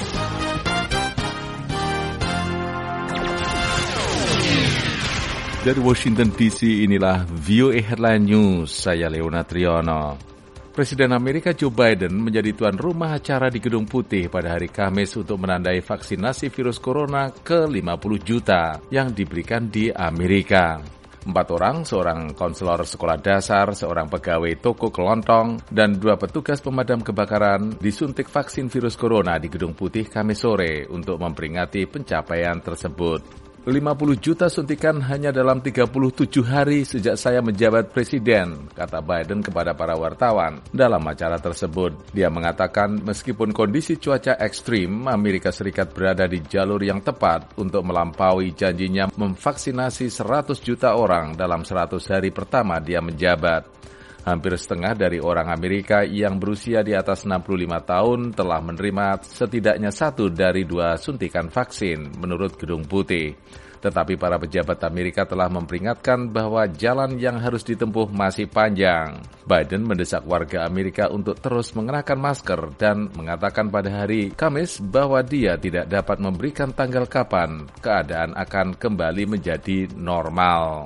Dari Washington DC, inilah VOA Headline News. Saya Leona Triono. Presiden Amerika Joe Biden menjadi tuan rumah acara di Gedung Putih pada hari Kamis untuk menandai vaksinasi virus corona ke-50 juta yang diberikan di Amerika. 4 orang, seorang konselor sekolah dasar, seorang pegawai toko kelontong, dan 2 petugas pemadam kebakaran disuntik vaksin virus corona di Gedung Putih Kamis sore untuk memperingati pencapaian tersebut. 50 juta suntikan hanya dalam 37 hari sejak saya menjabat presiden, kata Biden kepada para wartawan dalam acara tersebut. Dia mengatakan meskipun kondisi cuaca ekstrim, Amerika Serikat berada di jalur yang tepat untuk melampaui janjinya memvaksinasi 100 juta orang dalam 100 hari pertama dia menjabat. Hampir setengah dari orang Amerika yang berusia di atas 65 tahun telah menerima setidaknya 1 dari 2 suntikan vaksin, menurut Gedung Putih. Tetapi para pejabat Amerika telah memperingatkan bahwa jalan yang harus ditempuh masih panjang. Biden mendesak warga Amerika untuk terus mengenakan masker dan mengatakan pada hari Kamis bahwa dia tidak dapat memberikan tanggal kapan keadaan akan kembali menjadi normal.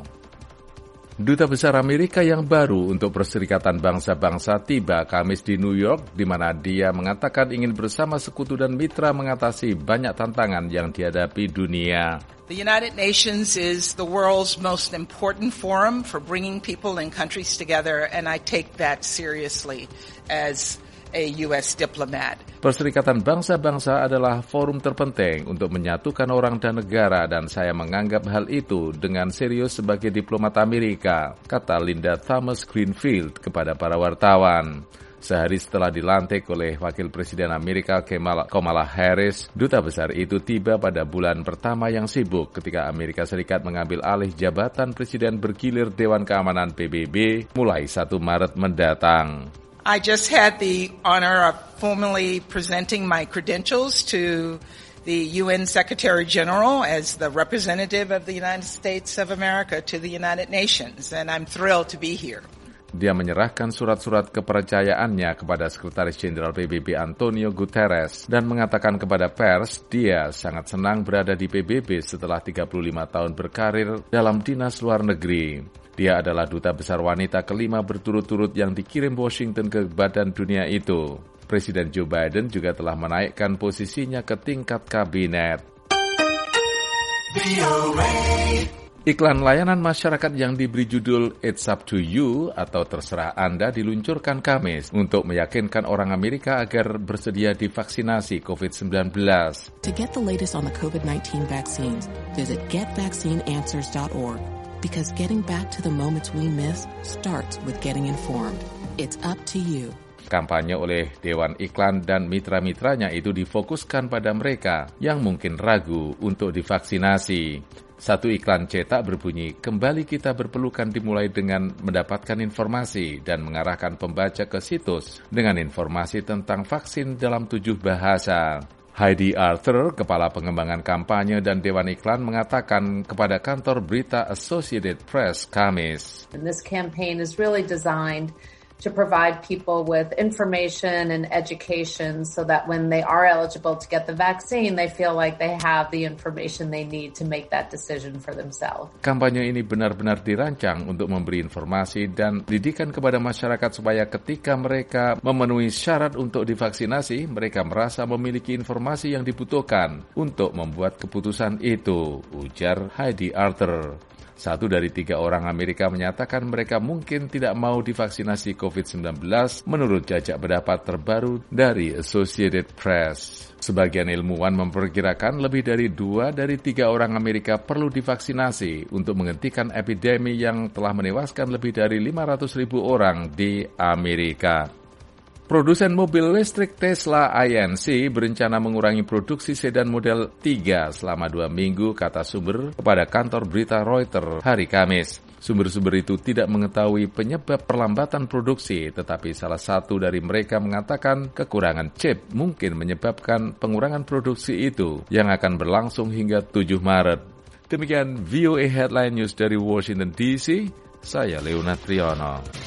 Duta Besar Amerika yang baru untuk Perserikatan Bangsa-Bangsa tiba Kamis di New York, di mana dia mengatakan ingin bersama sekutu dan mitra mengatasi banyak tantangan yang dihadapi dunia. The United Nations is the world's most important forum for bringing people and countries together, and I take that seriously as a U.S. diplomat. Perserikatan Bangsa-Bangsa adalah forum terpenting untuk menyatukan orang dan negara, dan saya menganggap hal itu dengan serius sebagai diplomat Amerika, kata Linda Thomas Greenfield kepada para wartawan. Sehari setelah dilantik oleh Wakil Presiden Amerika Kamala Harris, duta besar itu tiba pada bulan pertama yang sibuk ketika Amerika Serikat mengambil alih jabatan Presiden bergilir Dewan Keamanan PBB mulai 1 Maret mendatang. I just had the honor of formally presenting my credentials to the UN Secretary General as the representative of the United States of America to the United Nations, and I'm thrilled to be here. Dia menyerahkan surat-surat kepercayaannya kepada Sekretaris Jenderal PBB Antonio Guterres dan mengatakan kepada pers dia sangat senang berada di PBB setelah 35 tahun berkarir dalam dinas luar negeri. Dia adalah duta besar wanita kelima berturut-turut yang dikirim Washington ke badan dunia itu. Presiden Joe Biden juga telah menaikkan posisinya ke tingkat kabinet. Iklan layanan masyarakat yang diberi judul It's Up to You atau Terserah Anda diluncurkan Kamis untuk meyakinkan orang Amerika agar bersedia divaksinasi COVID-19. To get the latest on the COVID-19 vaccines, visit getvaccineanswers.org. Because getting back to the moments we miss starts with getting informed. It's up to you. Kampanye oleh Dewan Iklan dan mitra-mitranya itu difokuskan pada mereka yang mungkin ragu untuk divaksinasi. Satu iklan cetak berbunyi, kembali kita berpelukan dimulai dengan mendapatkan informasi dan mengarahkan pembaca ke situs dengan informasi tentang vaksin dalam 7 bahasa. Heidi Arthur, Kepala Pengembangan Kampanye dan Dewan Iklan, mengatakan kepada kantor berita Associated Press Kamis. And this campaign is really designed to provide people with information and education so that when they are eligible to get the vaccine, they feel like they have the information they need to make that decision for themselves. Kampanye ini benar-benar dirancang untuk memberi informasi dan didikan kepada masyarakat supaya ketika mereka memenuhi syarat untuk divaksinasi, mereka merasa memiliki informasi yang dibutuhkan untuk membuat keputusan itu, ujar Heidi Arthur. 1 dari 3 orang Amerika menyatakan mereka mungkin tidak mau divaksinasi COVID-19 menurut jajak pendapat terbaru dari Associated Press. Sebagian ilmuwan memperkirakan lebih dari 2 dari 3 orang Amerika perlu divaksinasi untuk menghentikan epidemi yang telah menewaskan lebih dari 500.000 orang di Amerika. Produsen mobil listrik Tesla Inc. berencana mengurangi produksi sedan model 3 selama 2 minggu, kata sumber kepada kantor berita Reuters hari Kamis. Sumber-sumber itu tidak mengetahui penyebab perlambatan produksi, tetapi salah satu dari mereka mengatakan kekurangan chip mungkin menyebabkan pengurangan produksi itu yang akan berlangsung hingga 7 Maret. Demikian VOA Headline News dari Washington DC, saya Leona Triono.